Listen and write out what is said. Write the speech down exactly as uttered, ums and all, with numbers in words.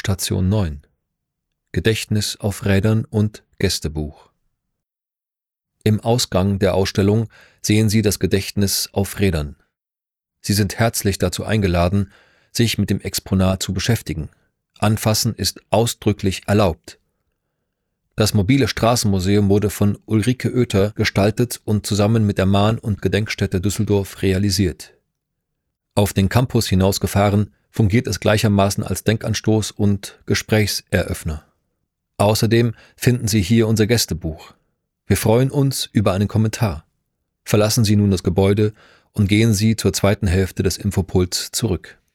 Station neun. Gedächtnis auf Rädern und Gästebuch. Im Ausgang der Ausstellung sehen Sie das Gedächtnis auf Rädern. Sie sind herzlich dazu eingeladen, sich mit dem Exponat zu beschäftigen. Anfassen ist ausdrücklich erlaubt. Das mobile Straßenmuseum wurde von Ulrike Oether gestaltet und zusammen mit der Mahn- und Gedenkstätte Düsseldorf realisiert. Auf den Campus hinausgefahren fungiert es gleichermaßen als Denkanstoß und Gesprächseröffner. Außerdem finden Sie hier unser Gästebuch. Wir freuen uns über einen Kommentar. Verlassen Sie nun das Gebäude und gehen Sie zur zweiten Hälfte des Infopuls zurück.